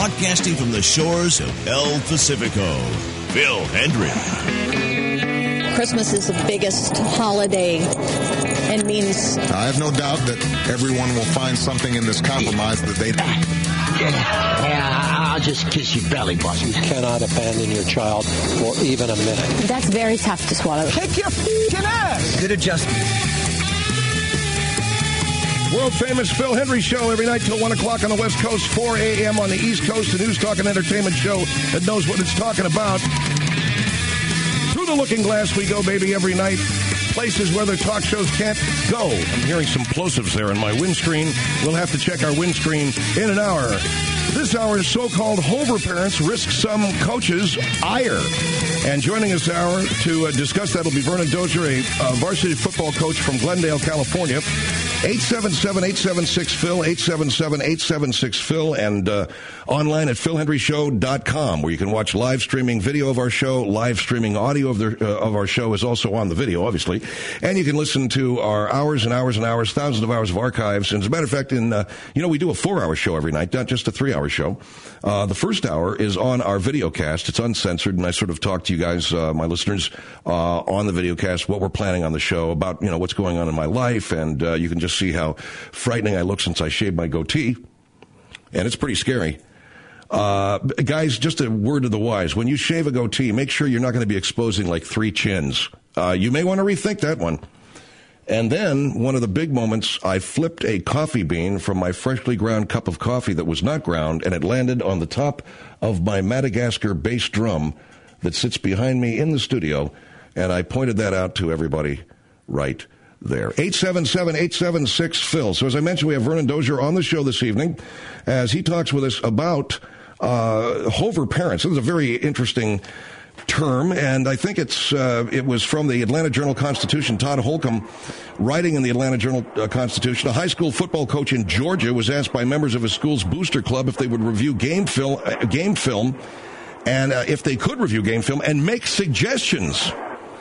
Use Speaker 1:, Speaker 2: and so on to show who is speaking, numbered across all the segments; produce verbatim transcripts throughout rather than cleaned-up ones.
Speaker 1: broadcasting from the shores of El Pacifico, Phil Hendrie.
Speaker 2: Christmas is the biggest holiday and means...
Speaker 3: I have no doubt that everyone will find something in this compromise that they...
Speaker 4: Yeah, I'll just kiss your belly button.
Speaker 5: You cannot abandon your child for even a minute.
Speaker 2: That's very tough to swallow.
Speaker 6: Kick your f***ing ass!
Speaker 7: Good adjustment.
Speaker 8: World-famous Phil Hendrie Show every night till one o'clock on the West Coast, four a.m. on the East Coast, a news, talk, and entertainment show that knows what it's talking about. Through the looking glass we go, baby, every night. Places where the talk shows can't go. I'm hearing some plosives there in my windscreen. We'll have to check our windscreen in an hour. This hour's so-called Hover parents risk some coaches' ire. And joining us hour to uh, discuss that will be Vernon Dozier, a uh, varsity football coach from Glendale, California. eight seven seven, eight seven six, Phil, eight seven seven, eight seven six, Phil, and uh, online at phil hendrie show dot com, where you can watch live streaming video of our show. Live streaming audio of, the, uh, of our show is also on the video, obviously. And you can listen to our hours and hours and hours, thousands of hours of archives. And as a matter of fact, in uh, you know, we do a four-hour show every night, not just a three-hour show. Uh, the first hour is on our video cast. It's uncensored, and I sort of talk to you guys, uh, my listeners, uh, on the video cast, what we're planning on the show, about, you know, what's going on in my life, and uh, you can just see how frightening I look since I shaved my goatee, and it's pretty scary. Uh, guys, just a word to the wise. When you shave a goatee, make sure you're not going to be exposing like three chins. Uh, you may want to rethink that one. And then, one of the big moments, I flipped a coffee bean from my freshly ground cup of coffee that was not ground, and it landed on the top of my Madagascar bass drum that sits behind me in the studio, and I pointed that out to everybody right there. eight seven seven, eight seven six, Phil. So as I mentioned, we have Vernon Dozier on the show this evening as he talks with us about uh, Hover parents. This is a very interesting term, and I think it's uh, it was from the Atlanta Journal-Constitution. Todd Holcomb, writing in the Atlanta Journal-Constitution, a high school football coach in Georgia was asked by members of his school's booster club if they would review game film, uh, game film and uh, if they could review game film and make suggestions.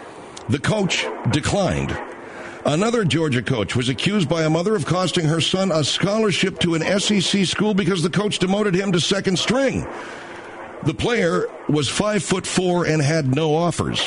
Speaker 8: The coach declined. Another Georgia coach was accused by a mother of costing her son a scholarship to an S E C school because the coach demoted him to second string. The player was five foot four and had no offers.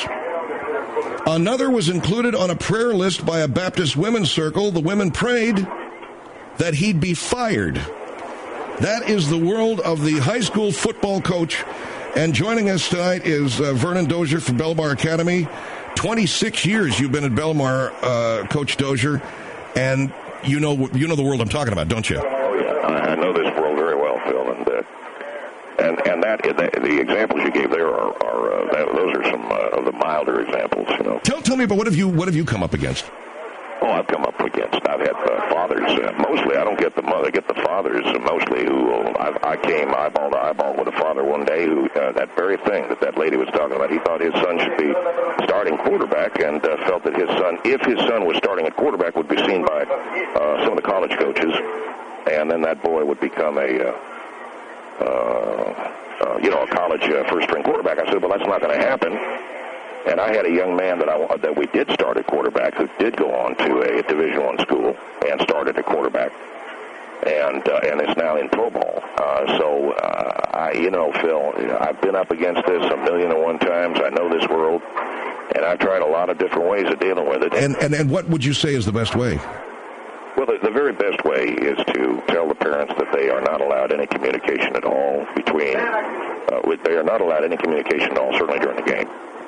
Speaker 8: Another was included on a prayer list by a Baptist women's circle. The women prayed that he'd be fired. That is the world of the high school football coach. And joining us tonight is uh, Vernon Dozier from Belmar Academy. twenty-six years you've been at Belmar, uh, Coach Dozier, and you know you know the world I'm talking about, don't you?
Speaker 9: Oh, yeah. I know this world very well, Phil, and uh, and and that the, the examples you gave there are, are uh, that, those are some uh, of the milder examples. You know.
Speaker 8: Tell tell me about what have you what have you come up against?
Speaker 9: Oh, I've come up against. I've had uh, fathers. Uh, mostly, I don't get the mother. I get the fathers. Uh, mostly, who uh, I, I came eyeball to eyeball with a father one day. Who uh, that very thing that that lady was talking about. He thought his son should be starting quarterback, and uh, felt that his son, if his son was starting at quarterback, would be seen by uh, some of the college coaches, and then that boy would become a, uh, uh, uh, you know, a college uh, first-string quarterback. I said, well, that's not going to happen. And I had a young man that I that we did start at quarterback who did go on to a Division One school and started at quarterback, and uh, and is now in pro ball. Uh, so uh, I, you know, Phil, I've been up against this a million and one times. I know this world, and I've tried a lot of different ways of dealing with it.
Speaker 8: And and, and what would you say is the best way?
Speaker 9: Well, the, the very best way is to tell the parents that they are not allowed any communication at all between. Uh, with, they are not allowed any communication at all, certainly during the game.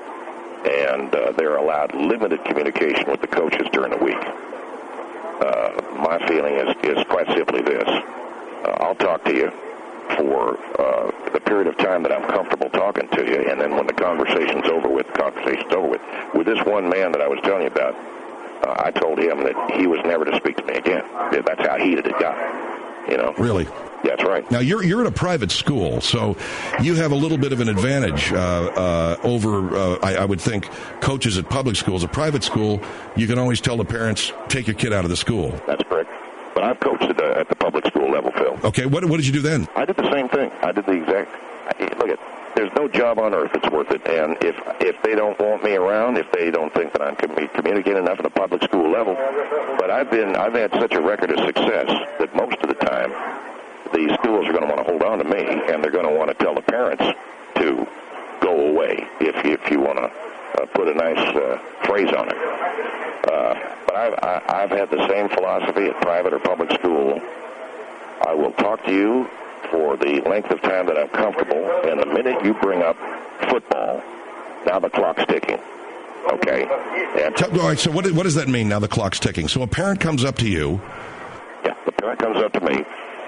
Speaker 9: And uh, they're allowed limited communication with the coaches during the week. Uh, my feeling is, is quite simply this. Uh, I'll talk to you for uh, the period of time that I'm comfortable talking to you, and then when the conversation's over with, the conversation's over with. With this one man that I was telling you about, uh, I told him that he was never to speak to me again. That's how heated it got, you know.
Speaker 8: Really?
Speaker 9: That's right.
Speaker 8: Now, you're you're at a private school, so you have a little bit of an advantage uh, uh, over, uh, I, I would think, coaches at public schools. A private school, you can always tell the parents, take your kid out of the school.
Speaker 9: That's correct. But I've coached at the, at the public school level, Phil.
Speaker 8: Okay, what what did you do then?
Speaker 9: I did the same thing. I did the exact... Look, at there's no job on earth that's worth it, and if if they don't want me around, if they don't think that I'm communicating enough at the public school level, but I've been I've had such a record of success that most of the time the schools are going to want to hold on to me, and they're going to want to tell the parents to go away, if, if you want to uh, put a nice uh, phrase on it. Uh, but I've, I, I've had the same philosophy at private or public school. I will talk to you for the length of time that I'm comfortable, and the minute you bring up football, now the clock's ticking. Okay? And
Speaker 8: All right, so what, what does that mean, now the clock's ticking? So a parent comes up to you.
Speaker 9: Yeah, the parent comes up to me,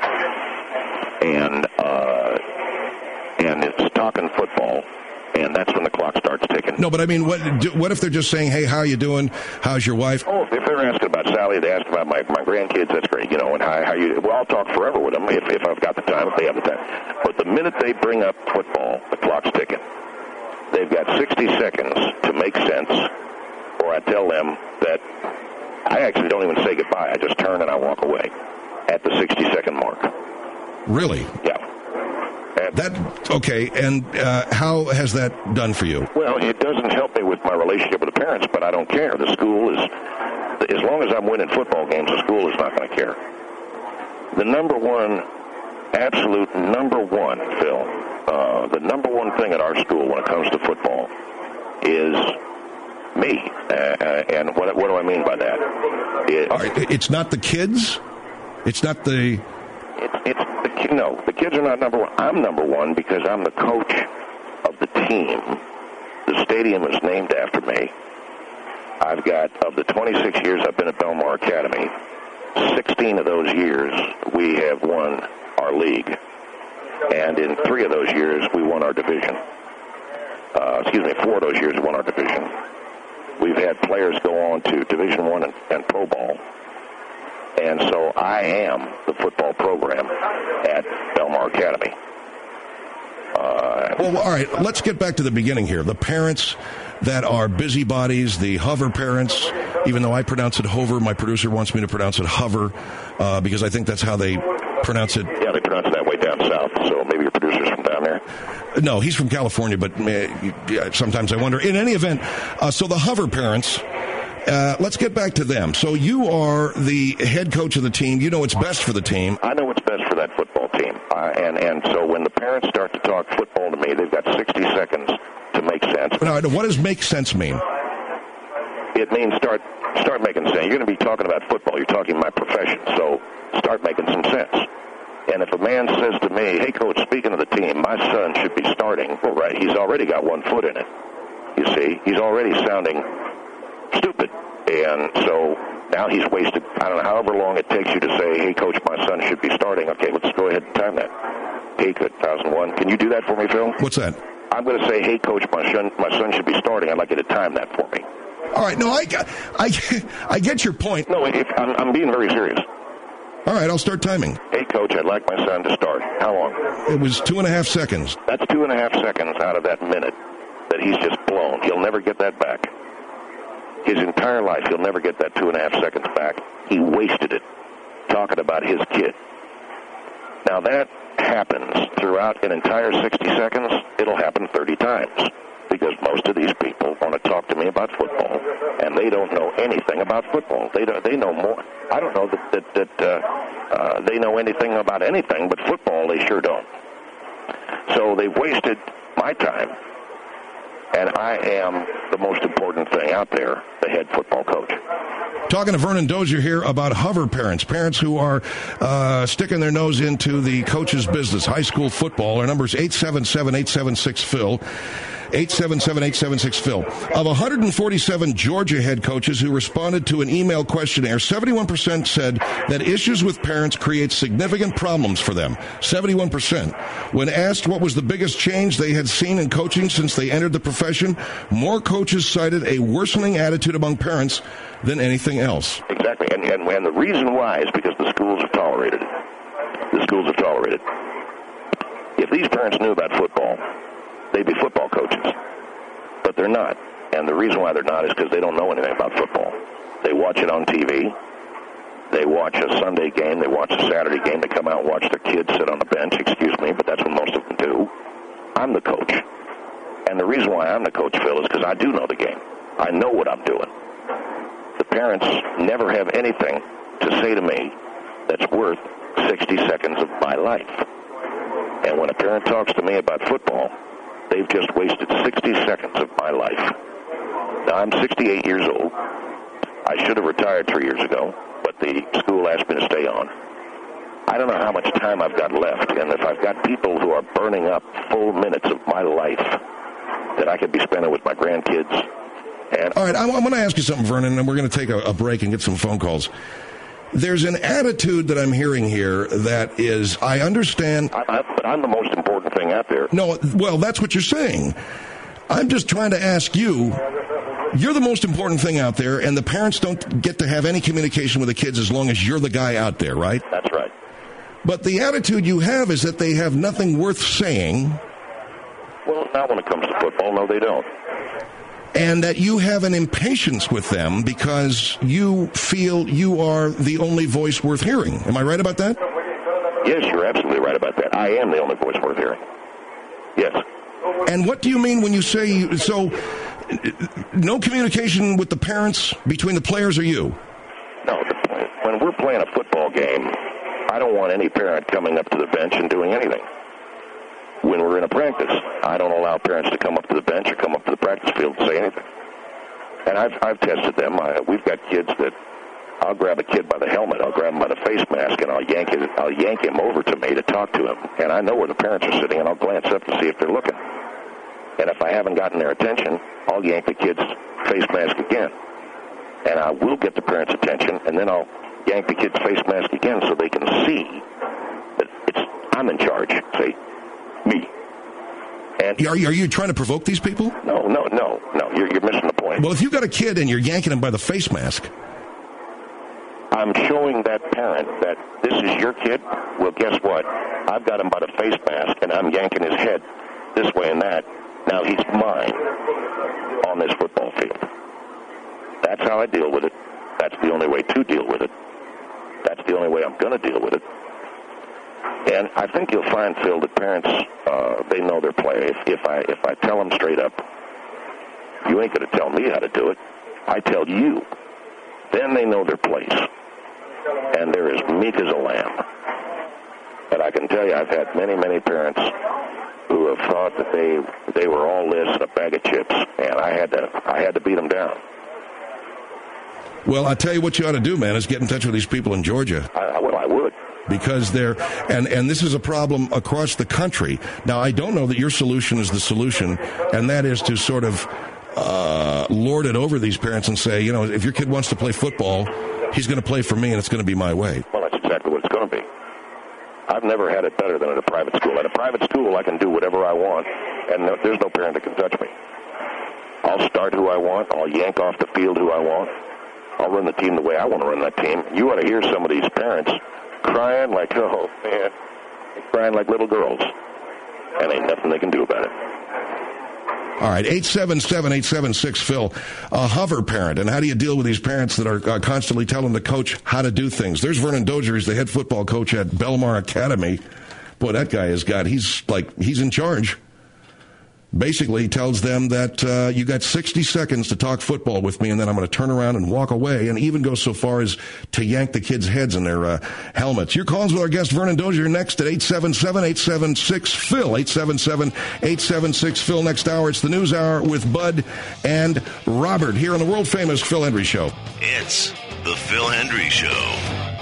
Speaker 9: and uh, and it's talking football, and that's when the clock starts ticking.
Speaker 8: No, but I mean, what do, what if they're just saying, hey, how you doing? How's your wife?
Speaker 9: Oh, if they're asking about Sally, they ask about my, my grandkids, that's great, you know, and how, how you, well, I'll talk forever with them if, if I've got the time, if they have the time. But the minute they bring up football, the clock's ticking. They've got sixty seconds to make sense, or I tell them that I actually don't even say goodbye. I just turn and I walk away at the sixty-second mark.
Speaker 8: Really?
Speaker 9: Yeah. And
Speaker 8: That okay, and uh, how has that done for you?
Speaker 9: Well, it doesn't help me with my relationship with the parents, but I don't care. The school is, as long as I'm winning football games, the school is not going to care. The number one, absolute number one, Phil, uh, the number one thing at our school when it comes to football is me. Uh, and what, what do I mean by that? It,
Speaker 8: All right, it's not the kids? It's not the...
Speaker 9: It's, it's the ki- no, the kids are not number one. I'm number one because I'm the coach of the team. The stadium is named after me. I've got, of the twenty-six years I've been at Belmar Academy, sixteen of those years we have won our league. And in three of those years we won our division. Uh, excuse me, four of those years we won our division. We've had players go on to Division One and, and Pro Ball. And so I am the football program at Belmar Academy. Uh,
Speaker 8: Well, all right, let's get back to the beginning here. The parents that are busybodies, the hover parents, even though I pronounce it hover, my producer wants me to pronounce it hover uh, because I think that's how they pronounce it.
Speaker 9: yeah, they pronounce it that way down south, so maybe your producer's from down there.
Speaker 8: No, he's from California, but uh, yeah, sometimes I wonder. In any event, uh, so the hover parents... Uh, let's get back to them. So you are the head coach of the team. You know what's best for the team.
Speaker 9: I know what's best for that football team. Uh, and, and so when the parents start to talk football to me, they've got sixty seconds to make sense.
Speaker 8: Now, what does make sense mean?
Speaker 9: It means start start making sense. You're going to be talking about football. You're talking my profession. So start making some sense. And if a man says to me, hey, Coach, speaking of the team, my son should be starting, well, right, he's already got one foot in it. You see, he's already sounding stupid. And so now he's wasted, I don't know, however long it takes you to say, hey, Coach, my son should be starting. Okay, let's go ahead and time that. Hey, good, one thousand one. Can you do that for me, Phil?
Speaker 8: What's that?
Speaker 9: I'm going to say, hey, Coach, my son, my son should be starting. I'd like you to time that for me.
Speaker 8: All right, no, I, I, I get your point.
Speaker 9: No, if, I'm, I'm being very serious.
Speaker 8: All right, I'll start timing.
Speaker 9: Hey, Coach, I'd like my son to start. How long?
Speaker 8: It was two and a half seconds.
Speaker 9: That's two and a half seconds out of that minute that he's just blown. He'll never get that back. His entire life, he'll never get that two and a half seconds back. He wasted it talking about his kid. Now, that happens throughout an entire sixty seconds. It'll happen thirty times because most of these people want to talk to me about football, and they don't know anything about football. They don't, they know more. I don't know that, that, that uh, uh, they know anything about anything, but football they sure don't. So they've wasted my time. And I am the most important thing out there, the head football coach.
Speaker 8: Talking to Vernon Dozier here about hover parents, parents who are uh, sticking their nose into the coach's business, high school football. Our number is eight seven seven, eight seven six, Phil. eight seven seven, eight seven six, Phil. Of one hundred forty-seven Georgia head coaches who responded to an email questionnaire, seventy-one percent said that issues with parents create significant problems for them. seventy-one percent. When asked what was the biggest change they had seen in coaching since they entered the profession, more coaches cited a worsening attitude among parents than anything else.
Speaker 9: Exactly. And, and, and the reason why is because the schools have tolerated it. The schools have tolerated it. If these parents knew about football, they'd be football coaches. But they're not. And the reason why they're not is because they don't know anything about football. They watch it on T V. They watch a Sunday game. They watch a Saturday game. They come out and watch their kids sit on the bench, excuse me, but that's what most of them do. I'm the coach. And the reason why I'm the coach, Phil, is because I do know the game. I know what I'm doing. The parents never have anything to say to me that's worth sixty seconds of my life. And when a parent talks to me about football, they've just wasted sixty seconds of my life. Now, I'm sixty-eight years old. I should have retired three years ago, but the school asked me to stay on. I don't know how much time I've got left, and if I've got people who are burning up full minutes of my life that I could be spending with my grandkids. And
Speaker 8: all right, I'm, I'm going to ask you something, Vernon, and we're going to take a, a break and get some phone calls. There's an attitude that I'm hearing here that is, I understand.
Speaker 9: I, I, but I'm the most important thing out there.
Speaker 8: No, well, that's what you're saying. I'm just trying to ask you, you're the most important thing out there, and the parents don't get to have any communication with the kids as long as you're the guy out there, right?
Speaker 9: That's right.
Speaker 8: But the attitude you have is that they have nothing worth saying.
Speaker 9: Well, not when it comes to football. No, they don't.
Speaker 8: And that you have an impatience with them because you feel you are the only voice worth hearing. Am I right about that?
Speaker 9: Yes, you're absolutely right about that. I am the only voice worth hearing. Yes.
Speaker 8: And what do you mean when you say, so, no communication with the parents between the players or you?
Speaker 9: No, the, when we're playing a football game, I don't want any parent coming up to the bench and doing anything. When we're in a practice, I don't allow parents to come up to the bench or come up to the practice field and say anything. And I've I've tested them. I, we've got kids that I'll grab a kid by the helmet, I'll grab him by the face mask, and I'll yank it. I'll yank him over to me to talk to him. And I know where the parents are sitting, and I'll glance up to see if they're looking. And if I haven't gotten their attention, I'll yank the kid's face mask again. And I will get the parents' attention, and then I'll yank the kid's face mask again so they can see that it's I'm in charge. Say, me. And
Speaker 8: are you, are you trying to provoke these people?
Speaker 9: No, no, no, no. You're, you're missing the point.
Speaker 8: Well, if you've got a kid and you're yanking him by the face mask,
Speaker 9: I'm showing that parent that this is your kid. Well, guess what? I've got him by the face mask, and I'm yanking his head this way and that. Now he's mine on this football field. That's how I deal with it. That's the only way to deal with it. That's the only way I'm going to deal with it. And I think you'll find, Phil, that parents, uh, they know their play. If, if I if I tell them straight up, you ain't going to tell me how to do it. I tell you. Then they know their place. And they're as meek as a lamb. And I can tell you, I've had many, many parents who have thought that they they were all this and a bag of chips, and I had to I had to beat them down.
Speaker 8: Well, I tell you what you ought to do, man, is get in touch with these people in Georgia.
Speaker 9: I, well, I would.
Speaker 8: Because they're, and, and this is a problem across the country. Now, I don't know that your solution is the solution, and that is to sort of uh, lord it over these parents and say, you know, if your kid wants to play football, he's going to play for me, and it's going to be my way.
Speaker 9: Well, that's exactly what it's going to be. I've never had it better than at a private school. At a private school, I can do whatever I want, and no, there's no parent that can touch me. I'll start who I want. I'll yank off the field who I want. I'll run the team the way I want to run that team. You ought to hear some of these parents crying like, oh, man, crying like little girls. And ain't nothing they can do about it.
Speaker 8: All right, eight seven seven, eight seven six, Phil, a hover parent. And how do you deal with these parents that are uh, constantly telling the coach how to do things? There's Vernon Dozier. He's the head football coach at Belmar Academy. Boy, that guy has got, he's like, he's in charge. Basically, he tells them that uh, you got sixty seconds to talk football with me, and then I'm going to turn around and walk away, and even go so far as to yank the kids' heads in their uh, helmets. Your calls with our guest, Vernon Dozier, next at eight seven seven, eight seven six, Phil, eight seven seven, eight seven six, Phil. Next hour, it's the News Hour with Bud and Robert here on the world-famous Phil Hendrie Show.
Speaker 1: It's the Phil Hendrie Show.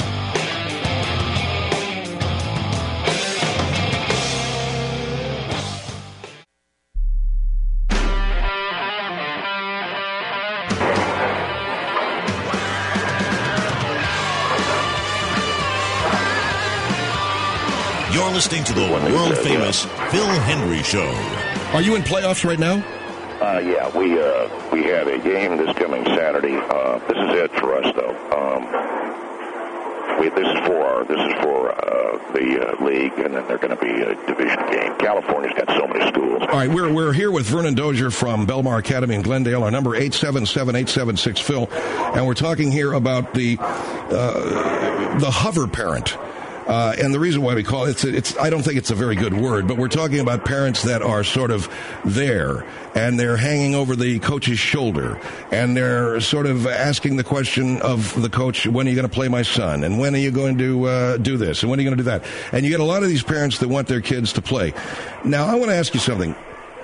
Speaker 1: You're listening to the world-famous Phil Hendrie Show.
Speaker 8: Are you in playoffs right now?
Speaker 9: Uh, yeah, we uh, we have a game this coming Saturday. Uh, this is it for us, though. Um, we, this is for our, this is for uh, the uh, league, and then they're going to be a division game. California's got so many schools.
Speaker 8: All right, we're we're here with Vernon Dozier from Belmar Academy in Glendale. Our number eight seven seven, eight seven six, Phil, and we're talking here about the uh, the hover parent. Uh, and the reason why we call it, it's, it's, I don't think it's a very good word, but we're talking about parents that are sort of there, and they're hanging over the coach's shoulder, and they're sort of asking the question of the coach, when are you going to play my son? And when are you going to uh, do this? And when are you going to do that? And you get a lot of these parents that want their kids to play. Now, I want to ask you something.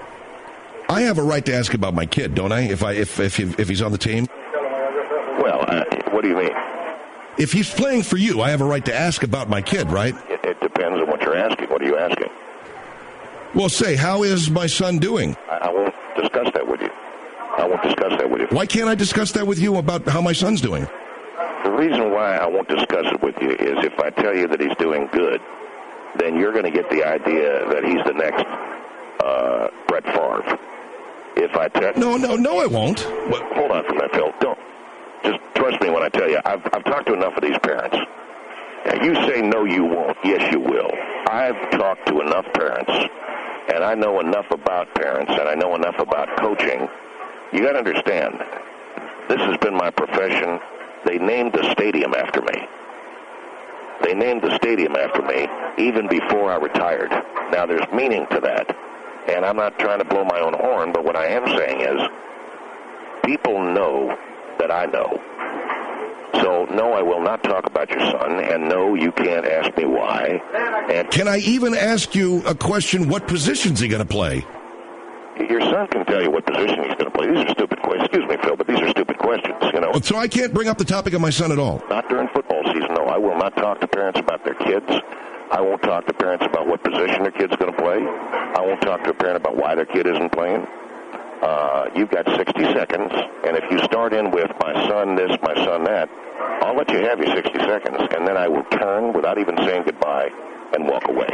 Speaker 8: I have a right to ask about my kid, don't I, if I if if, if he's on the team?
Speaker 9: Well, uh, what do you mean?
Speaker 8: If he's playing for you, I have a right to ask about my kid, right?
Speaker 9: It, it depends on what you're asking. What are you asking?
Speaker 8: Well, say, how is my son doing?
Speaker 9: I, I won't discuss that with you. I won't discuss that with you.
Speaker 8: Why can't I discuss that with you about how my son's doing?
Speaker 9: The reason why I won't discuss it with you is if I tell you that he's doing good, then you're going to get the idea that he's the next uh, Brett Favre. If I tell
Speaker 8: no, no, no, I won't.
Speaker 9: Well, hold on for a minute, Phil. Don't. Just trust me when I tell you. I've, I've talked to enough of these parents. Now, you say no, you won't. Yes, you will. I've talked to enough parents, and I know enough about parents, and I know enough about coaching. You got to understand, this has been my profession. They named the stadium after me. They named the stadium after me even before I retired. Now, there's meaning to that, and I'm not trying to blow my own horn, but what I am saying is people know that I know. So, no, I will not talk about your son, and no, you can't ask me why. And
Speaker 8: can I even ask you a question, what position's he going to play?
Speaker 9: Your son can tell you what position he's going to play. These are stupid questions. Excuse me, Phil, but these are stupid questions, you know.
Speaker 8: So I can't bring up the topic of my son at all?
Speaker 9: Not during football season, no. I will not talk to parents about their kids. I won't talk to parents about what position their kid's going to play. I won't talk to a parent about why their kid isn't playing. Uh, you've got sixty seconds, and if you start in with my son this, my son that, I'll let you have your sixty seconds, and then I will turn without even saying goodbye and walk away.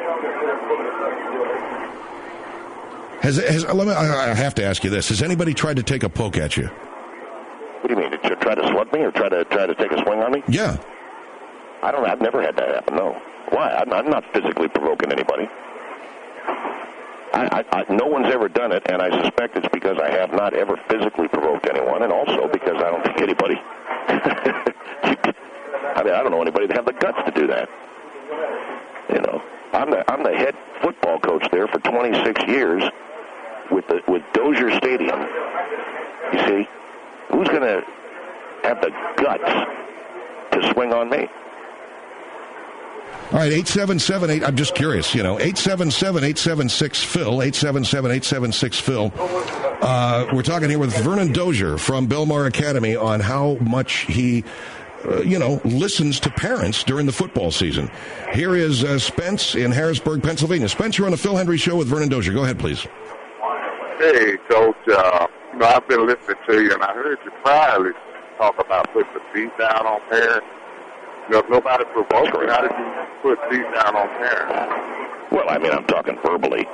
Speaker 8: Has, has let me, I have to ask you this. Has anybody tried to take a poke at you?
Speaker 9: What do you mean? Did you try to slug me or try to try to take a swing on me?
Speaker 8: Yeah.
Speaker 9: I don't. I've never had that happen. No. Why? I'm, I'm not physically provoking anybody. I, I, I, no one's ever done it, and I suspect it's because I have not ever physically provoked anyone, and also because I don't think anybody. I mean, I don't know anybody that have the guts to do that. You know, I'm the I'm the head football coach there for twenty-six years with the with Dozier Stadium. You see, who's going to have the guts to swing on me?
Speaker 8: All right, eight seven seven eight, I'm just curious, you know, eight seven seven, eight seven six, Phil, eight seven seven, eight seven six, Phil. Uh, we're talking here with Vernon Dozier from Belmar Academy on how much he, uh, you know, listens to parents during the football season. Here is uh, Spence in Harrisburg, Pennsylvania. Spence, you're on the Phil Hendry Show with Vernon Dozier. Go ahead, please.
Speaker 4: Hey, Coach, uh, you know, I've been listening to you, and I heard you priorly talk about putting the beat down on parents. You know, if nobody provoked you, how did you put these down on parents?
Speaker 9: Well, I mean, I'm talking verbally.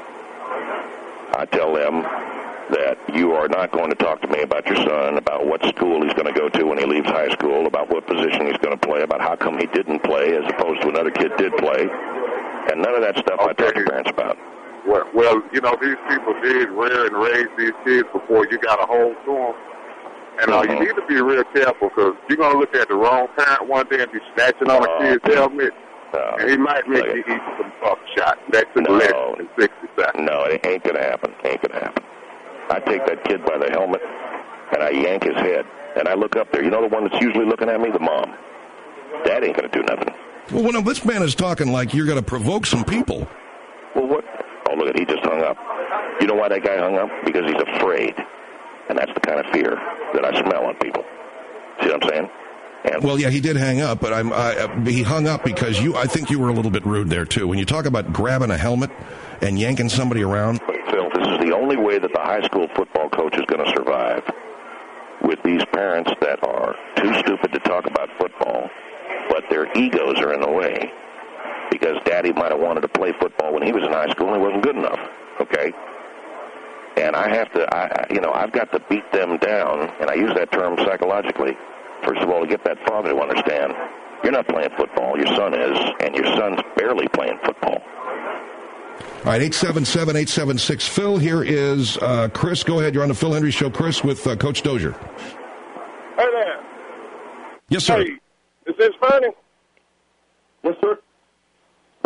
Speaker 9: I tell them that you are not going to talk to me about your son, about what school he's going to go to when he leaves high school, about what position he's going to play, about how come he didn't play as opposed to another kid did play. And none of that stuff okay. I talk to parents about.
Speaker 4: Well, well, you know, these people did rear and raise these kids before you got a hold to them. And uh, mm-hmm. you need to be real careful because you're going to look at the wrong parent one day and be snatching on a kid's uh, helmet, uh, and he might make you eat some buckshot. That took
Speaker 9: no,
Speaker 4: less than sixty seconds.
Speaker 9: No, it ain't going to happen. Ain't going to happen. I take that kid by the helmet, and I yank his head, and I look up there. You know the one that's usually looking at me? The mom. Dad ain't going to do nothing.
Speaker 8: Well, when this man is talking like you're going to provoke some people.
Speaker 9: Well, what? Oh, look at he just hung up. You know why that guy hung up? Because he's afraid. And that's the kind of fear that I smell on people. See what I'm saying? And
Speaker 8: well, yeah, he did hang up, but I'm, I, he hung up because you. I think you were a little bit rude there, too. When you talk about grabbing a helmet and yanking somebody around.
Speaker 9: Phil, this is the only way that the high school football coach is going to survive with these parents that are too stupid to talk about football, but their egos are in the way because Daddy might have wanted to play football when he was in high school and he wasn't good enough, okay? And I have to, I, you know, I've got to beat them down, and I use that term psychologically. First of all, to get that father to understand, you're not playing football, your son is, and your son's barely playing football.
Speaker 8: All right, eight seven seven, eight seven six, Phil. Here is uh, Chris. Go ahead. You're on the Phil Hendry Show, Chris, with uh, Coach Dozier.
Speaker 7: Hey there.
Speaker 8: Yes, sir.
Speaker 7: Hey, is this Vernon?
Speaker 10: Yes, sir.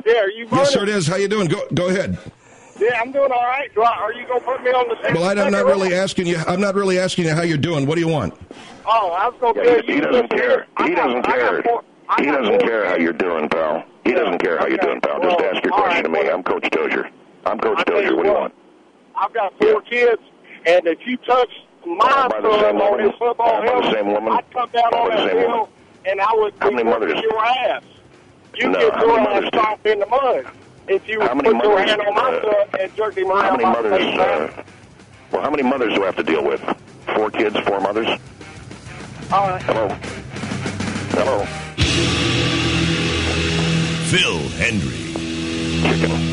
Speaker 7: Yeah, are you Vernon?
Speaker 8: Yes, sir, it is. How you doing? Go go ahead.
Speaker 7: Yeah, I'm doing all right. Do I, are you going to put me on the same?
Speaker 8: Well, I'm not really asking you. I'm not really asking you how you're doing. What do you want?
Speaker 7: Oh, I was going to
Speaker 9: Yeah,
Speaker 7: tell
Speaker 9: he,
Speaker 7: you.
Speaker 9: he doesn't care.
Speaker 7: I
Speaker 9: He
Speaker 7: got-
Speaker 9: doesn't
Speaker 7: I got
Speaker 9: care.
Speaker 7: four- I
Speaker 9: He
Speaker 7: got
Speaker 9: doesn't
Speaker 7: four
Speaker 9: care how
Speaker 7: kids.
Speaker 9: you're doing, pal. He doesn't care how you're
Speaker 7: Okay.
Speaker 9: doing, pal.
Speaker 7: Well,
Speaker 9: Just ask your
Speaker 7: all
Speaker 9: question
Speaker 7: right,
Speaker 9: to me.
Speaker 7: well-
Speaker 9: I'm Coach Dozier. I'm Coach
Speaker 7: I tell
Speaker 9: Dozier.
Speaker 7: you
Speaker 9: What do you
Speaker 7: what,
Speaker 9: want?
Speaker 7: I've got four kids, and if you touch my
Speaker 9: By the
Speaker 7: son
Speaker 9: same
Speaker 7: on
Speaker 9: woman?
Speaker 7: his football
Speaker 9: By the
Speaker 7: helmet,
Speaker 9: same woman?
Speaker 7: I'd come down
Speaker 9: By
Speaker 7: on
Speaker 9: the
Speaker 7: that
Speaker 9: same
Speaker 7: field,
Speaker 9: woman?
Speaker 7: and I would
Speaker 9: How
Speaker 7: be
Speaker 9: many
Speaker 7: whooping
Speaker 9: mothers?
Speaker 7: your ass. You
Speaker 9: No,
Speaker 7: get
Speaker 9: how
Speaker 7: your
Speaker 9: many
Speaker 7: ass
Speaker 9: mothers do-
Speaker 7: stomped in the mud if you
Speaker 9: How
Speaker 7: would
Speaker 9: many
Speaker 7: put your
Speaker 9: mothers,
Speaker 7: hand on my
Speaker 9: uh,
Speaker 7: son and jerk him
Speaker 9: How
Speaker 7: around
Speaker 9: many
Speaker 7: my
Speaker 9: mothers?
Speaker 7: face.
Speaker 9: Uh, well, how many mothers do I have to deal with? Four kids, four mothers.
Speaker 7: All right.
Speaker 9: Hello. Hello.
Speaker 1: Phil Hendry.
Speaker 9: Chicken.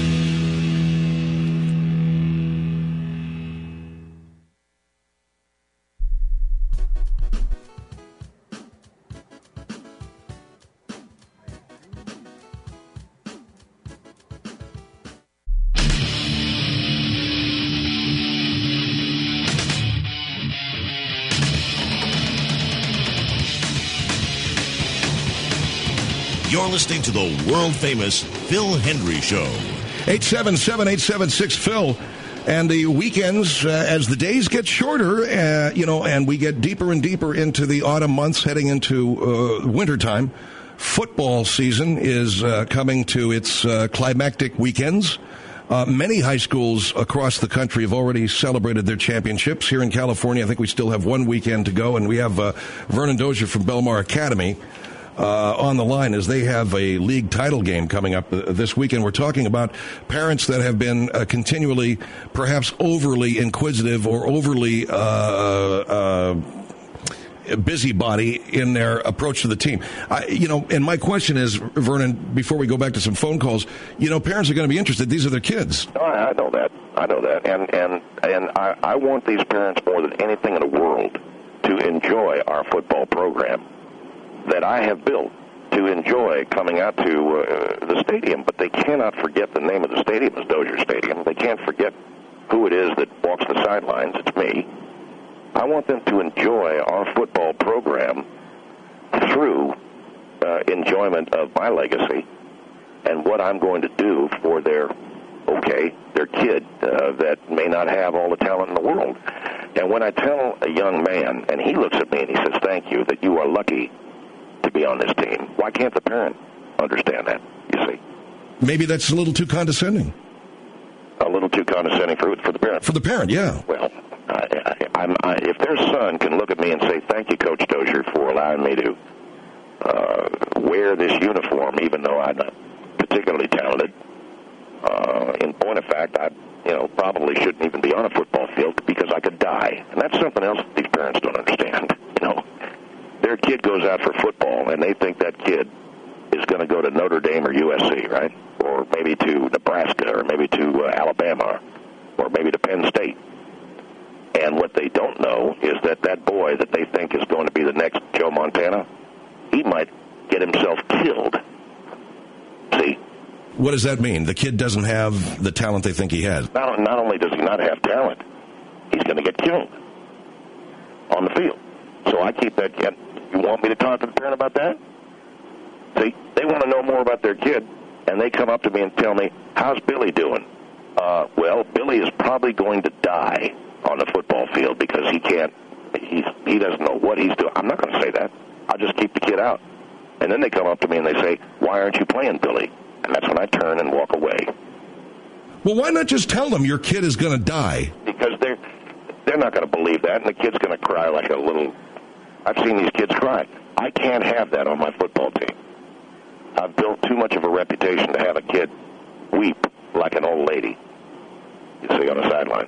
Speaker 1: You're listening to the world-famous Phil Hendry Show.
Speaker 8: eight seven seven, eight seven six, Phil. And the weekends, uh, as the days get shorter, uh, you know, and we get deeper and deeper into the autumn months, heading into uh, wintertime, football season is uh, coming to its uh, climactic weekends. Uh, many high schools across the country have already celebrated their championships. Here in California, I think we still have one weekend to go, and we have uh, Vernon Dozier from Belmar Academy Uh, on the line as they have a league title game coming up uh, this weekend. We're talking about parents that have been uh, continually, perhaps overly inquisitive or overly uh, uh, busybody in their approach to the team. I, you know, and my question is, Vernon, before we go back to some phone calls, you know, parents are going to be interested. These are their kids.
Speaker 9: Oh, I know that. I know that. And and and I, I want these parents more than anything in the world to enjoy our football program that I have built, to enjoy coming out to uh, the stadium. But they cannot forget the name of the stadium is Dozier Stadium. They can't forget who it is that walks the sidelines. It's me. I want them to enjoy our football program through uh, enjoyment of my legacy and what I'm going to do for their, okay, their kid uh, that may not have all the talent in the world. And when I tell a young man, and he looks at me and he says, thank you, that you are lucky to be on this team, why can't the parent understand that, you see?
Speaker 8: Maybe that's a little too condescending.
Speaker 9: A little too condescending for, for the parent.
Speaker 8: For the parent, yeah.
Speaker 9: Well, I, I, I'm, I, if their son can look at me and say, thank you, Coach Dozier, for allowing me to uh, wear this uniform, even though I'm not particularly talented, uh, in point of fact, I you know, probably shouldn't even be on a football field because I could die. And that's something else that these parents don't understand, you know. Their kid goes out for football, and they think that kid is going to go to Notre Dame or U S C, right? Or maybe to Nebraska, or maybe to uh, Alabama, or maybe to Penn State. And what they don't know is that that boy that they think is going to be the next Joe Montana, he might get himself killed. See?
Speaker 8: What does that mean? The kid doesn't have the talent they think he has.
Speaker 9: Not, not only does he not have talent, he's going to get killed on the field. So I keep that kid. You want me to talk to the parent about that? See, they want to know more about their kid, and they come up to me and tell me, how's Billy doing? Uh, well, Billy is probably going to die on the football field because he can't, he's, he doesn't know what he's doing. I'm not going to say that. I'll just keep the kid out. And then they come up to me and they say, why aren't you playing Billy? And that's when I turn and walk away.
Speaker 8: Well, why not just tell them your kid is going to die?
Speaker 9: Because they're, they're not going to believe that, and the kid's going to cry like a little... I've seen these kids cry. I can't have that on my football team. I've built too much of a reputation to have a kid weep like an old lady, you see, on the sideline.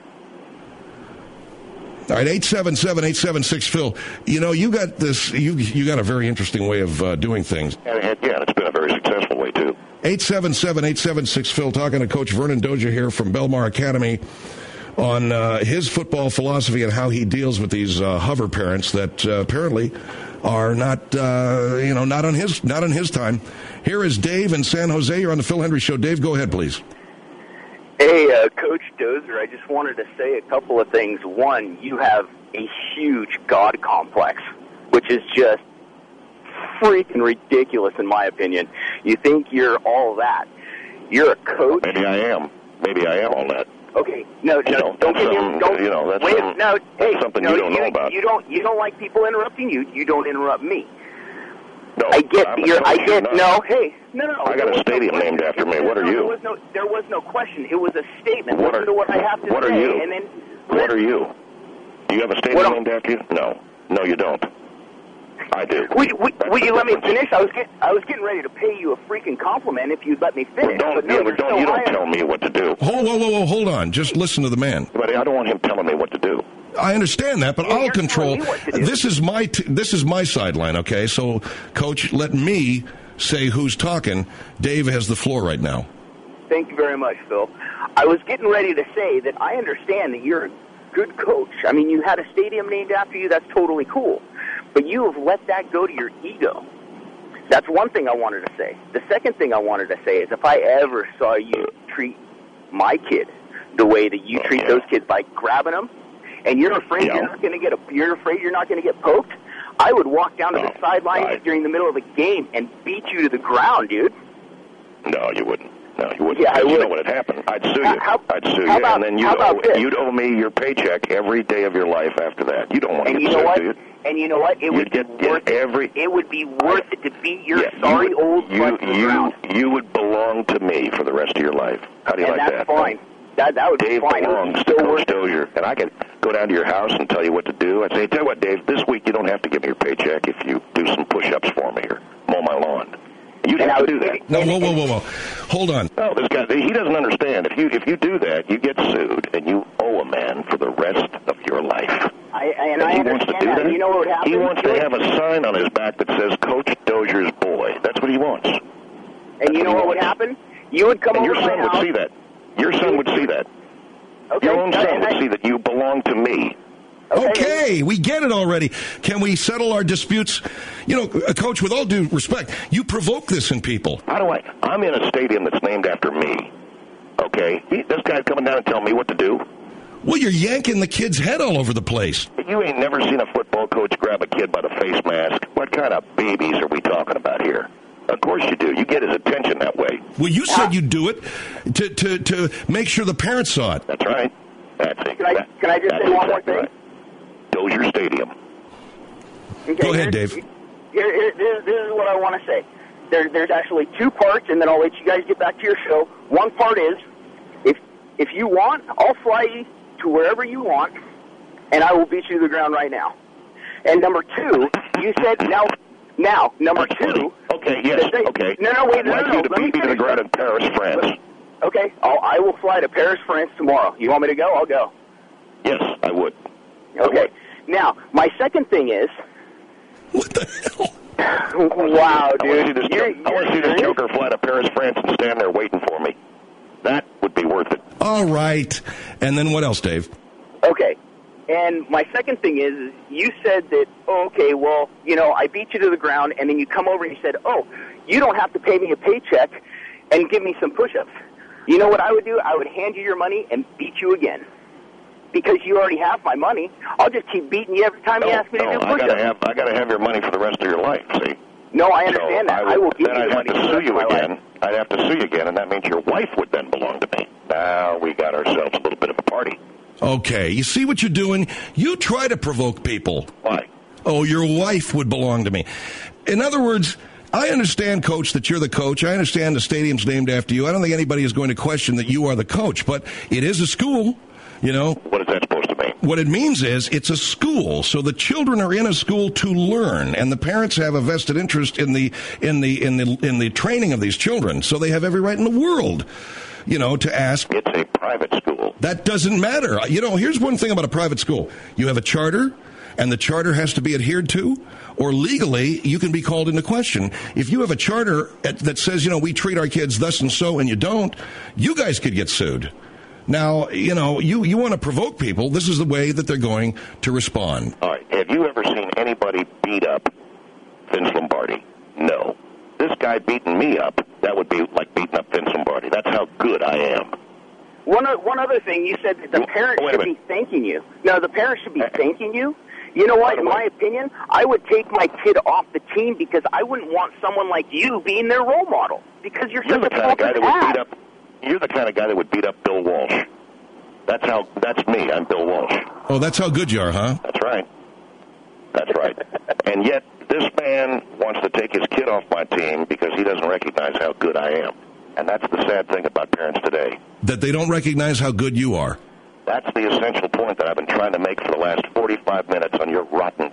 Speaker 8: All right, eight seven seven, eight seven six, Phil. You know, you got this, you you got a very interesting way of uh, doing things.
Speaker 9: And, and, yeah, it's been a very successful way, too.
Speaker 8: eight seven seven, eight seven six, Phil, talking to Coach Vernon Dozier here from Belmar Academy on uh, his football philosophy and how he deals with these uh, hover parents that uh, apparently are not, uh, you know, not on his not on his time. Here is Dave in San Jose. You're on the Phil Hendry Show. Dave, go ahead, please.
Speaker 10: Hey, uh, Coach Dozier, I just wanted to say a couple of things. One, you have a huge God complex, which is just freaking ridiculous in my opinion. You think you're all that. You're a coach.
Speaker 9: Maybe I am. Maybe I am all that.
Speaker 10: Okay, no,
Speaker 9: you
Speaker 10: no,
Speaker 9: know,
Speaker 10: don't get
Speaker 9: me.
Speaker 10: Don't,
Speaker 9: you know, that's
Speaker 10: wait,
Speaker 9: some,
Speaker 10: no, hey,
Speaker 9: that's something
Speaker 10: no,
Speaker 9: you don't
Speaker 10: you,
Speaker 9: know about.
Speaker 10: You don't, you don't like people interrupting you. You don't interrupt me.
Speaker 9: No,
Speaker 10: I get
Speaker 9: I'm
Speaker 10: you're. I get
Speaker 9: not.
Speaker 10: no. Hey, no, no.
Speaker 9: I got a stadium
Speaker 10: no
Speaker 9: named after me. What are
Speaker 10: no,
Speaker 9: you?
Speaker 10: There was no. There was no question. It was a statement.
Speaker 9: What
Speaker 10: Listen
Speaker 9: are,
Speaker 10: to what I have to
Speaker 9: what
Speaker 10: say.
Speaker 9: Are you?
Speaker 10: And then,
Speaker 9: what are you? Do you have a stadium
Speaker 10: what
Speaker 9: named after you? No, no, you don't. I do.
Speaker 10: Would, would, would you let me finish? I was get, I was getting ready to pay you a freaking compliment if you'd let me finish.
Speaker 9: Well, don't,
Speaker 10: but no,
Speaker 9: yeah, don't, you don't tell me what to do.
Speaker 8: Hold, whoa, whoa, whoa, hold on. Just listen to the man.
Speaker 9: But I don't want him telling me what to do.
Speaker 8: I understand that, but
Speaker 10: yeah,
Speaker 8: I'll control. This is my t- this is my sideline, okay? So, Coach, let me say who's talking. Dave has the floor right now.
Speaker 10: Thank you very much, Phil. I was getting ready to say that I understand that you're a good coach. I mean, you had a stadium named after you. That's totally cool. But you have let that go to your ego. That's one thing I wanted to say. The second thing I wanted to say is if I ever saw you treat my kid the way that you treat those kids by grabbing them, and you're afraid
Speaker 9: yeah.
Speaker 10: you're not going to get a, you're afraid you're not going to get poked, I would walk down to
Speaker 9: no,
Speaker 10: the sidelines
Speaker 9: right.
Speaker 10: during the middle of the game and beat you to the ground, dude.
Speaker 9: No, you wouldn't. No, you wouldn't.
Speaker 10: Yeah, I
Speaker 9: you
Speaker 10: would.
Speaker 9: know what would happen? I'd sue you.
Speaker 10: How,
Speaker 9: I'd sue you,
Speaker 10: about,
Speaker 9: and then you'd owe, you'd owe me your paycheck every day of your life after that. You don't want to
Speaker 10: and
Speaker 9: get
Speaker 10: you know
Speaker 9: sued,
Speaker 10: what?
Speaker 9: do you?
Speaker 10: And you know what? It
Speaker 9: You'd
Speaker 10: would
Speaker 9: get,
Speaker 10: be worth
Speaker 9: get every.
Speaker 10: It. it would be worth it to beat your
Speaker 9: yeah,
Speaker 10: sorry
Speaker 9: you would,
Speaker 10: old
Speaker 9: you,
Speaker 10: butt to the
Speaker 9: you,
Speaker 10: ground.
Speaker 9: You would belong to me for the rest of your life. How do you
Speaker 10: and
Speaker 9: like
Speaker 10: that's
Speaker 9: that?
Speaker 10: fine. That that would
Speaker 9: Dave
Speaker 10: be fine.
Speaker 9: belongs to Coach Dozier, and I could go down to your house and tell you what to do. I'd say, tell you what, Dave, this week you don't have to give me your paycheck if you do some push-ups for me or mow my lawn. You'd
Speaker 10: and
Speaker 9: have
Speaker 10: I
Speaker 9: to do that.
Speaker 8: No, whoa, whoa, whoa, whoa. Hold on.
Speaker 9: No, this guy, he doesn't understand. If you if you do that, you get sued, and you owe a man for the rest of your life.
Speaker 10: I, and, and
Speaker 9: and
Speaker 10: I
Speaker 9: he
Speaker 10: understand
Speaker 9: wants to do
Speaker 10: that.
Speaker 9: that.
Speaker 10: You know what would happen?
Speaker 9: He wants to have a sign on his back that says Coach Dozier's boy. That's what he wants.
Speaker 10: And
Speaker 9: That's
Speaker 10: you know what,
Speaker 9: what
Speaker 10: would happen? You would come
Speaker 9: and
Speaker 10: over
Speaker 9: your
Speaker 10: to
Speaker 9: son
Speaker 10: my
Speaker 9: would
Speaker 10: house.
Speaker 9: see that. Your son would see that.
Speaker 10: Okay.
Speaker 9: Your own son
Speaker 10: and
Speaker 9: would
Speaker 10: I,
Speaker 9: see that you belong to me.
Speaker 8: Okay. okay, we get it already. Can we settle our disputes? You know, Coach, with all due respect, you provoke this in people.
Speaker 9: How do I? I'm in a stadium that's named after me. Okay? He, this guy's coming down and telling me what to do.
Speaker 8: Well, you're yanking the kid's head all over the place.
Speaker 9: You ain't never seen a football coach grab a kid by the face mask. What kind of babies are we talking about here? Of course you do. You get his attention that way.
Speaker 8: Well, you said you'd do it to, to, to make sure the parents saw it.
Speaker 9: That's right. That's it.
Speaker 10: Can I,
Speaker 9: that,
Speaker 10: can I just say one more thing?
Speaker 9: Right. Dozier Stadium.
Speaker 10: Okay,
Speaker 8: Go ahead,
Speaker 10: here's,
Speaker 8: Dave.
Speaker 10: Here, here, this, this is what I want to say. There, there's actually two parts, and then I'll let you guys get back to your show. One part is, if if you want, I'll fly you to wherever you want, and I will beat you to the ground right now. And number two, you said now, now number
Speaker 9: That's
Speaker 10: two.
Speaker 9: funny. Okay, yes,
Speaker 10: they,
Speaker 9: okay.
Speaker 10: No, no, wait,
Speaker 9: I'd
Speaker 10: no,
Speaker 9: like
Speaker 10: no, no.
Speaker 9: you to
Speaker 10: Let me
Speaker 9: beat me to the
Speaker 10: finish.
Speaker 9: ground in Paris, France.
Speaker 10: Okay, I'll, I will fly to Paris, France tomorrow. You want me to go? I'll go.
Speaker 9: Yes, I would.
Speaker 10: Okay. Now, my second thing is.
Speaker 8: What the hell?
Speaker 10: Wow, dude.
Speaker 9: I want to see this, I want to see this joker fly to Paris, France, and stand there waiting for me. That would be worth it.
Speaker 8: All right. And then what else, Dave?
Speaker 10: Okay. And my second thing is, is you said that, oh, okay, well, you know, I beat you to the ground, and then you come over and you said, oh, you don't have to pay me a paycheck and give me some push-ups. You know what I would do? I would hand you your money and beat you again. Because you already have my money. I'll just keep beating you every time
Speaker 9: no,
Speaker 10: you ask me
Speaker 9: no,
Speaker 10: to do
Speaker 9: I
Speaker 10: push-ups.
Speaker 9: gotta have I gotta have your money for the rest of your life. See?
Speaker 10: No, I understand
Speaker 9: so
Speaker 10: that.
Speaker 9: I, would,
Speaker 10: I will give
Speaker 9: then
Speaker 10: you
Speaker 9: I'd
Speaker 10: the
Speaker 9: have
Speaker 10: money
Speaker 9: to
Speaker 10: for the
Speaker 9: sue
Speaker 10: rest
Speaker 9: you
Speaker 10: of my
Speaker 9: again.
Speaker 10: life.
Speaker 9: I'd have to sue you again, and that means your wife would then belong to me. Now we got ourselves a little bit of a party.
Speaker 8: Okay, you see what you're doing? You try to provoke people.
Speaker 9: Why?
Speaker 8: Oh, your wife would belong to me. In other words, I understand, Coach, that you're the coach. I understand the stadium's named after you. I don't think anybody is going to question that you are the coach, but it is a school, you know.
Speaker 9: What is that supposed to mean?
Speaker 8: What it means is it's a school, so the children are in a school to learn, and the parents have a vested interest in the in the in the in the training of these children. So they have every right in the world, you know, to ask.
Speaker 9: It's a private school.
Speaker 8: That doesn't matter. You know, here's one thing about a private school: you have a charter, and the charter has to be adhered to, or legally you can be called into question. If you have a charter that says, you know, we treat our kids thus and so, and you don't, you guys could get sued. Now, you know, you, you want to provoke people. This is the way that they're going to respond.
Speaker 9: All right. Have you ever seen anybody beat up Vince Lombardi? No. This guy beating me up, that would be like beating up Vince Lombardi. That's how good I am.
Speaker 10: One one other thing, you said that the
Speaker 9: Well,
Speaker 10: parents
Speaker 9: wait a
Speaker 10: should
Speaker 9: minute.
Speaker 10: be thanking you. No, the parents should be thanking you. You know what? In my opinion, I would take my kid off the team because I wouldn't want someone like you being their role model. Because you're,
Speaker 9: you're
Speaker 10: such
Speaker 9: the
Speaker 10: a
Speaker 9: kind of guy that would beat
Speaker 10: ass.
Speaker 9: up. You're the kind of guy that would beat up Bill Walsh. That's how. That's me. I'm Bill Walsh.
Speaker 8: Oh, that's how good you are, huh?
Speaker 9: That's right. That's right. And yet, this man wants to take his kid off my team because he doesn't recognize how good I am. And that's the sad thing about parents today.
Speaker 8: That they don't recognize how good you are.
Speaker 9: That's the essential point that I've been trying to make for the last forty-five minutes on your rotten...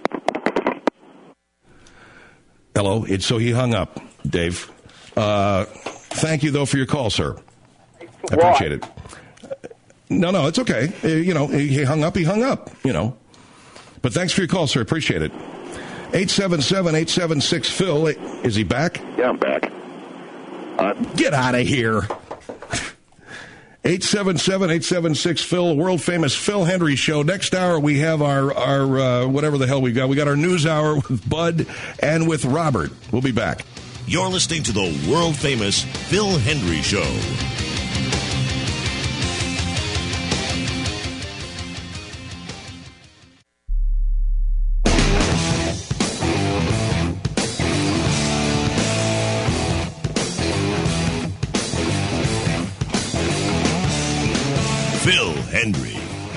Speaker 8: Hello. It's, so he hung up, Dave. Uh, thank you, though, for your call, sir. I appreciate it. No, no, it's okay. Uh, you know, he hung up, he hung up, you know. But thanks for your call, sir. Appreciate it. eight seven seven, eight seven six, Phil. Is he back?
Speaker 9: Yeah, I'm back. Uh,
Speaker 8: Get out of here. eight seven seven, eight seven six, Phil, world-famous Phil Hendry Show. Next hour, we have our, our uh, whatever the hell we got. We got our news hour with Bud and with Robert. We'll be back.
Speaker 1: You're listening to the world-famous Phil Hendry Show. Phil Hendry.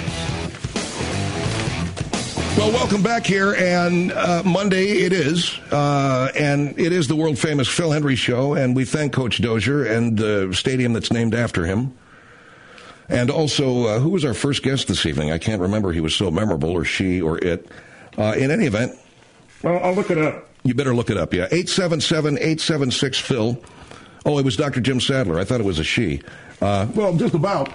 Speaker 8: Well, welcome back here, and uh, Monday it is, uh, and it is the world-famous Phil Hendry Show, and we thank Coach Dozier and the stadium that's named after him. And also, uh, who was our first guest this evening? I can't remember. He was so memorable, or she, or it. Uh, in any event...
Speaker 11: Well, I'll look it up.
Speaker 8: You better look it up, yeah. eight seven seven, eight seven six, Phil. Oh, it was Doctor Jim Sadler. I thought it was a she. Uh,
Speaker 11: well, just about.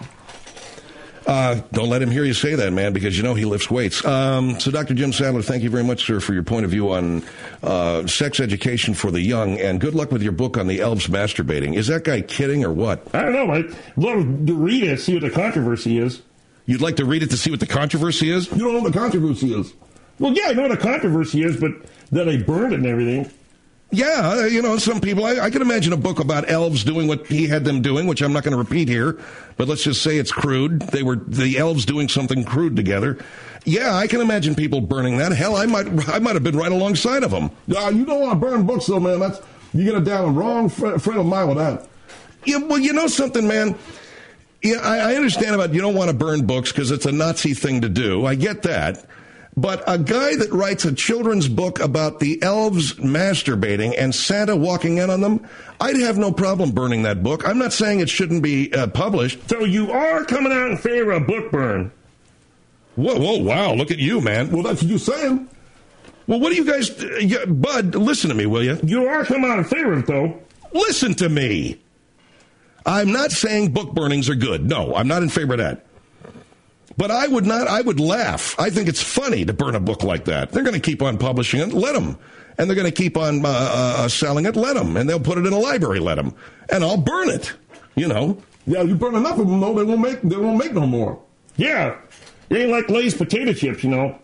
Speaker 8: Uh, don't let him hear you say that, man, because you know he lifts weights. Um, so, Doctor Jim Sadler, thank you very much, sir, for your point of view on uh, sex education for the young, and good luck with your book on the elves masturbating. Is that guy kidding or what?
Speaker 11: I don't know. I'd love to read it, see what the controversy is.
Speaker 8: You'd like to read it to see what the controversy is?
Speaker 11: You don't know what the controversy is. Well, yeah, I know what the controversy is, but that they burned it and everything.
Speaker 8: Yeah, you know, some people, I, I can imagine a book about elves doing what he had them doing, which I'm not going to repeat here, but let's just say it's crude. They were, the elves doing something crude together. Yeah, I can imagine people burning that. Hell, I might, I might have been right alongside of them.
Speaker 11: Yeah, you don't want to burn books, though, man. That's, you get it down a wrong friend, friend of mine with that.
Speaker 8: Yeah, well, you know something, man? Yeah, I, I understand about you don't want to burn books because it's a Nazi thing to do. I get that. But a guy that writes a children's book about the elves masturbating and Santa walking in on them, I'd have no problem burning that book. I'm not saying it shouldn't be uh, published.
Speaker 11: So you are coming out in favor of book burn?
Speaker 8: Whoa, whoa, wow, look at you, man.
Speaker 11: Well, that's what you're saying.
Speaker 8: Well, what do you guys... Uh, you, Bud, listen to me, will you?
Speaker 11: You are coming out in favor of it, though.
Speaker 8: Listen to me. I'm not saying book burnings are good. No, I'm not in favor of that. But I would not, I would laugh. I think it's funny to burn a book like that. They're going to keep on publishing it, let them. And they're going to keep on uh, uh, selling it, let them. And they'll put it in a library, let them. And I'll burn it, you know.
Speaker 11: Yeah, you burn enough of them, though, they won't make, they won't make no more. Yeah, it ain't like Lay's potato chips, you know.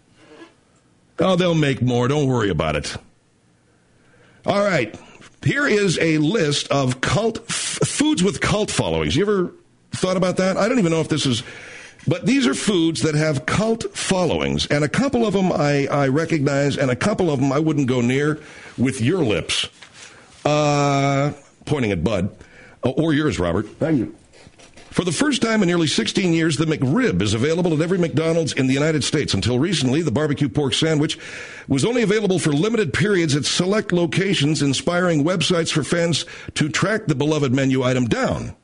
Speaker 8: Oh, they'll make more. Don't worry about it. All right. Here is a list of cult f- foods with cult followings. You ever thought about that? I don't even know if this is... But these are foods that have cult followings, and a couple of them I, I recognize, and a couple of them I wouldn't go near with your lips. Uh, pointing at Bud. Uh, or yours, Robert.
Speaker 11: Thank you.
Speaker 8: For the first time in nearly sixteen years, the McRib is available at every McDonald's in the United States. Until recently, the barbecue pork sandwich was only available for limited periods at select locations, inspiring websites for fans to track the beloved menu item down.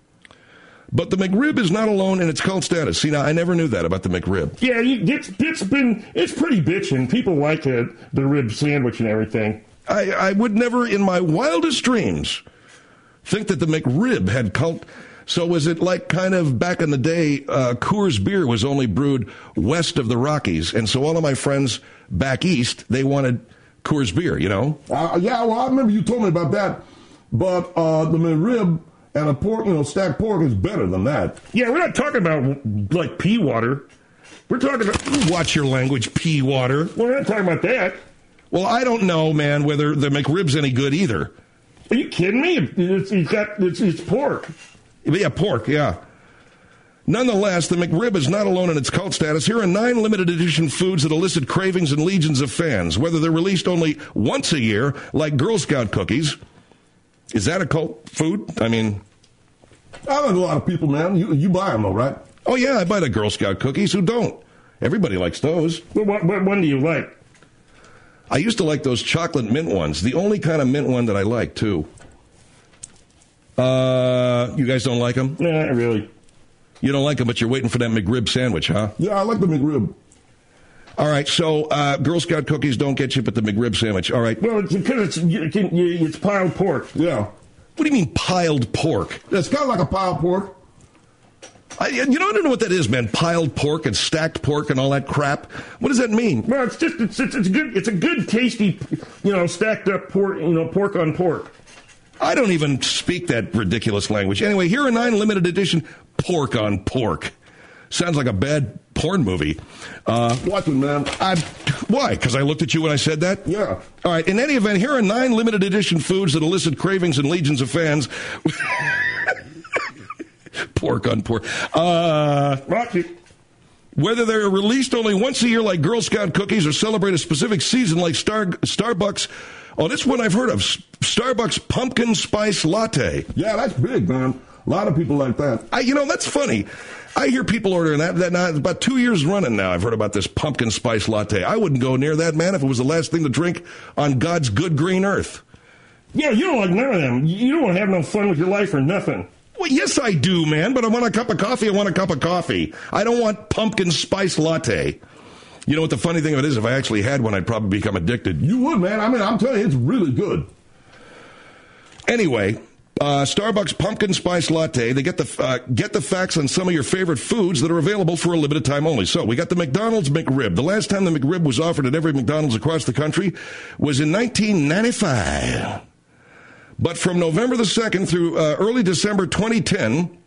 Speaker 8: But the McRib is not alone in its cult status. See, now, I never knew that about the McRib.
Speaker 11: Yeah, it's, it's been, it's pretty bitchin'. People like it, the rib sandwich and everything.
Speaker 8: I, I would never, in my wildest dreams, think that the McRib had cult. So was it like kind of back in the day, uh, Coors beer was only brewed west of the Rockies. And so all of my friends back east, they wanted Coors beer, you know?
Speaker 11: Uh, yeah, well, I remember you told me about that. But uh, the McRib... And a pork, you know, stacked pork is better than that.
Speaker 8: Yeah, we're not talking about, like, pea water. We're talking about... Watch your language, pea water.
Speaker 11: Well, we're not talking about that.
Speaker 8: Well, I don't know, man, whether the McRib's any good either.
Speaker 11: Are you kidding me? It's, it's got, it's, it's pork.
Speaker 8: Yeah, pork, yeah. Nonetheless, the McRib is not alone in its cult status. Here are nine limited edition foods that elicit cravings and legions of fans, whether they're released only once a year, like Girl Scout cookies. Is that a cult food? I mean,
Speaker 11: I like a lot of people, man. You you buy them, though, right?
Speaker 8: Oh, yeah, I buy the Girl Scout cookies. Who don't? Everybody likes those.
Speaker 12: Well, what, what one do you like?
Speaker 8: I used to like those chocolate mint ones. The only kind of mint one that I like, too. Uh, you guys don't like them?
Speaker 12: Nah, not really.
Speaker 8: You don't like them, but you're waiting for that McRib sandwich, huh?
Speaker 11: Yeah, I like the McRib.
Speaker 8: All right, so uh, Girl Scout cookies don't get you, but the McRib sandwich. All right.
Speaker 12: Well, it's because it's, it's piled pork.
Speaker 11: Yeah.
Speaker 8: What do you mean piled pork?
Speaker 11: It's kind of like a piled pork.
Speaker 8: I, you know, I don't know what that is, man. Piled pork and stacked pork and all that crap. What does that mean?
Speaker 12: Well, it's just it's it's, it's good. It's a good, tasty, you know, stacked up pork. You know, pork on pork.
Speaker 8: I don't even speak that ridiculous language. Anyway, here are nine limited edition pork on pork. Sounds like a bad porn movie. Uh,
Speaker 11: Watch it, man.
Speaker 8: I, why? Because I looked at you when I said that?
Speaker 11: Yeah.
Speaker 8: All right. In any event, here are nine limited edition foods that elicit cravings and legions of fans. Pork on pork. Uh,
Speaker 12: Rocky.
Speaker 8: Whether they're released only once a year like Girl Scout cookies or celebrate a specific season like Star, Starbucks. Oh, this one I've heard of. Starbucks Pumpkin Spice Latte.
Speaker 11: Yeah, that's big, man. A lot of people like that.
Speaker 8: I, you know, that's funny. I hear people ordering that. that now, about two years running now, I've heard about this pumpkin spice latte. I wouldn't go near that, man, if it was the last thing to drink on God's good green earth.
Speaker 12: Yeah, you don't like none of them. You don't want to have no fun with your life or nothing.
Speaker 8: Well, yes, I do, man, but I want a cup of coffee. I want a cup of coffee. I don't want pumpkin spice latte. You know what the funny thing of it is? If I actually had one, I'd probably become addicted.
Speaker 11: You would, man. I mean, I'm telling you, it's really good.
Speaker 8: Anyway, uh, Starbucks Pumpkin Spice Latte. They get the uh, get the facts on some of your favorite foods that are available for a limited time only. So we got the McDonald's McRib. The last time the McRib was offered at every McDonald's across the country was in nineteen ninety-five. But from November the second through uh, early December twenty ten,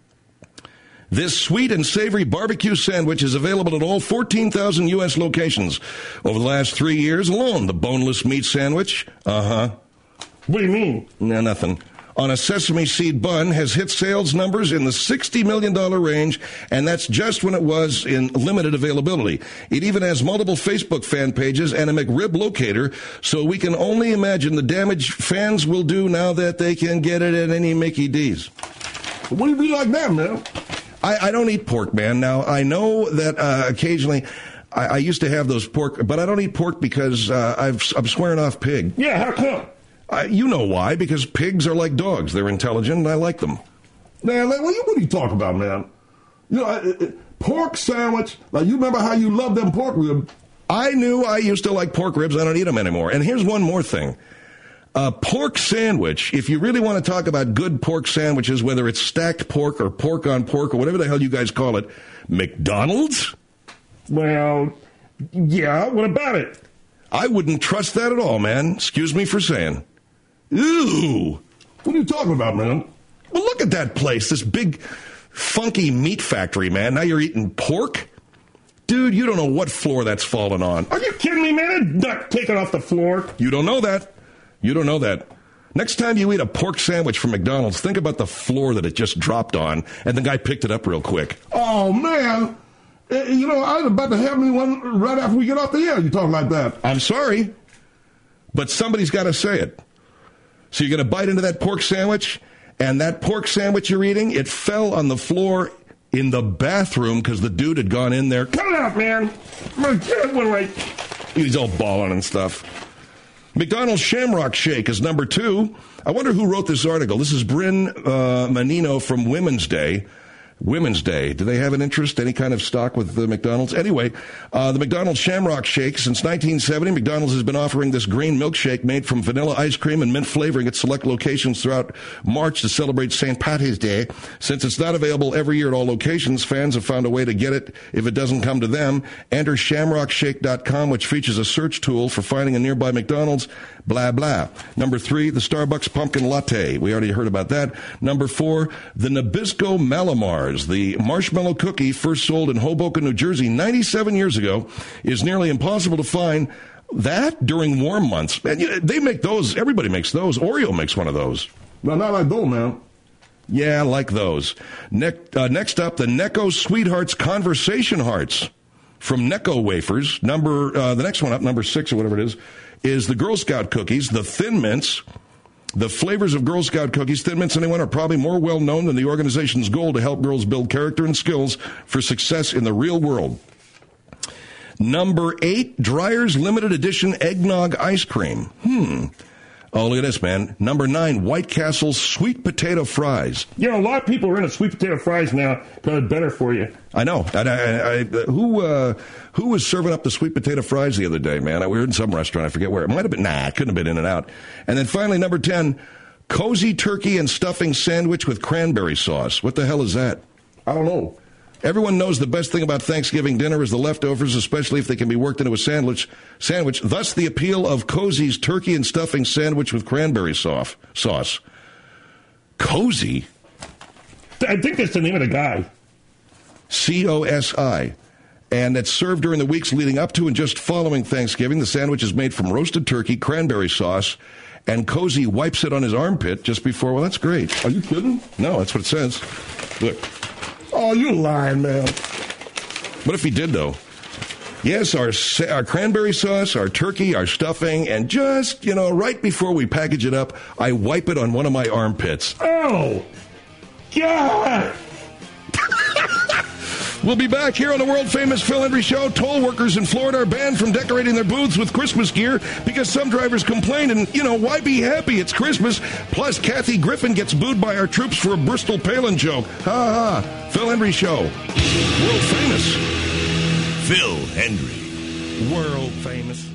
Speaker 8: this sweet and savory barbecue sandwich is available at all fourteen thousand U S locations. Over the last three years alone, the boneless meat sandwich, uh-huh.
Speaker 12: What do you mean?
Speaker 8: No, nothing. On a sesame seed bun has hit sales numbers in the sixty million dollars range, and that's just when it was in limited availability. It even has multiple Facebook fan pages and a McRib locator, so we can only imagine the damage fans will do now that they can get it at any Mickey D's.
Speaker 11: What do you be like that, man?
Speaker 8: I, I don't eat pork, man. Now, I know that uh, occasionally I, I used to have those pork, but I don't eat pork because uh, I've, I'm swearing off pig.
Speaker 12: Yeah, how come?
Speaker 8: Uh, you know why? Because pigs are like dogs. They're intelligent, and I like them.
Speaker 11: Man, like, what, what are you talking about, man? You know, uh, uh, pork sandwich. Like, you remember how you loved them pork ribs?
Speaker 8: I knew I used to like pork ribs. I don't eat them anymore. And here's one more thing. A pork sandwich, if you really want to talk about good pork sandwiches, whether it's stacked pork or pork on pork or whatever the hell you guys call it, McDonald's?
Speaker 12: Well, yeah, what about it?
Speaker 8: I wouldn't trust that at all, man. Excuse me for saying. Ooh.
Speaker 11: What are you talking about, man?
Speaker 8: Well, look at that place, this big, funky meat factory, man. Now you're eating pork? Dude, you don't know what floor that's fallen on.
Speaker 12: Are you kidding me, man? It's not taken off the floor.
Speaker 8: You don't know that. You don't know that. Next time you eat a pork sandwich from McDonald's, think about the floor that it just dropped on, and the guy picked it up real quick.
Speaker 11: Oh, man. You know, I was about to have me one right after we get off the air. You talking like that.
Speaker 8: I'm sorry, but somebody's got to say it. So you're going to bite into that pork sandwich, and that pork sandwich you're eating, it fell on the floor in the bathroom because the dude had gone in there.
Speaker 12: Cut it out, man.
Speaker 8: He's all balling and stuff. McDonald's Shamrock Shake is number two. I wonder who wrote this article. This is Bryn uh, Manino from Women's Day. Women's Day. Do they have an interest, any kind of stock with the McDonald's? Anyway, uh, the McDonald's Shamrock Shake. Since nineteen seventy, McDonald's has been offering this green milkshake made from vanilla ice cream and mint flavoring at select locations throughout March to celebrate Saint Patty's Day. Since it's not available every year at all locations, fans have found a way to get it if it doesn't come to them. Enter shamrock shake dot com, which features a search tool for finding a nearby McDonald's. Blah, blah. Number three, the Starbucks Pumpkin Latte. We already heard about that. Number four, the Nabisco Malamars. The marshmallow cookie, first sold in Hoboken, New Jersey ninety-seven years ago, is nearly impossible to find that during warm months. And you know, they make those. Everybody makes those. Oreo makes one of those.
Speaker 11: No, not like those, man.
Speaker 8: Yeah, I like those. Ne- uh, next up, the Necco Sweethearts Conversation Hearts from Necco Wafers. Number uh, the next one up, number six or whatever it is, is the Girl Scout cookies, the Thin Mints. The flavors of Girl Scout cookies, Thin Mints Anyone, are probably more well known than the organization's goal to help girls build character and skills for success in the real world. Number eight, Dreyer's Limited Edition Eggnog Ice Cream. Hmm. Oh, look at this, man. Number nine, White Castle's Sweet Potato Fries.
Speaker 12: You know, a lot of people are into sweet potato fries now because it's better for you.
Speaker 8: I know. I, I, I, who uh, who was serving up the sweet potato fries the other day, man? We were in some restaurant. I forget where. It might have been. Nah, it couldn't have been In-N-Out. And then finally, number ten, Cozy Turkey and Stuffing Sandwich with Cranberry Sauce. What the hell is that?
Speaker 11: I don't know.
Speaker 8: Everyone knows the best thing about Thanksgiving dinner is the leftovers, especially if they can be worked into a sandwich. Sandwich. Thus, the appeal of Cozy's Turkey and Stuffing Sandwich with Cranberry sauce. Sauce. Cozy?
Speaker 12: I think that's the name of the guy.
Speaker 8: C O S I. And it's served during the weeks leading up to and just following Thanksgiving. The sandwich is made from roasted turkey, cranberry sauce, and Cozy wipes it on his armpit just before. Well, that's great.
Speaker 11: Are you kidding?
Speaker 8: No, that's what it says. Look.
Speaker 11: Oh, you lying, man.
Speaker 8: What if he did, though? Yes, our our cranberry sauce, our turkey, our stuffing, and just, you know, right before we package it up, I wipe it on one of my armpits.
Speaker 12: Oh! God!
Speaker 8: We'll be back here on the world-famous Phil Hendry Show. Toll workers in Florida are banned from decorating their booths with Christmas gear because some drivers complain, and, you know, why be happy? It's Christmas. Plus, Kathy Griffin gets booed by our troops for a Bristol Palin joke. Ha ha. Phil Hendry Show. World-famous.
Speaker 1: Phil Hendry.
Speaker 8: World-famous.